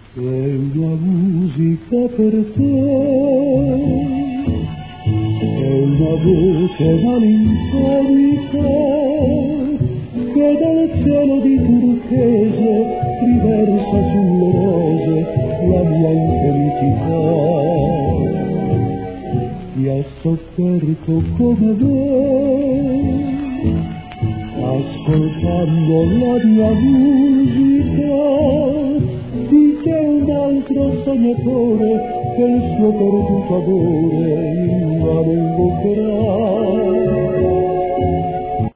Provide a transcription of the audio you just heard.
È una musica per te, è una voce malinconica che dal cielo di turchese riversa sulle rose la mia infelicità. Ti ha sofferto come me, ascoltando la mia musica, dice un altro sognatore che il suo perduto amore invano incontrerà.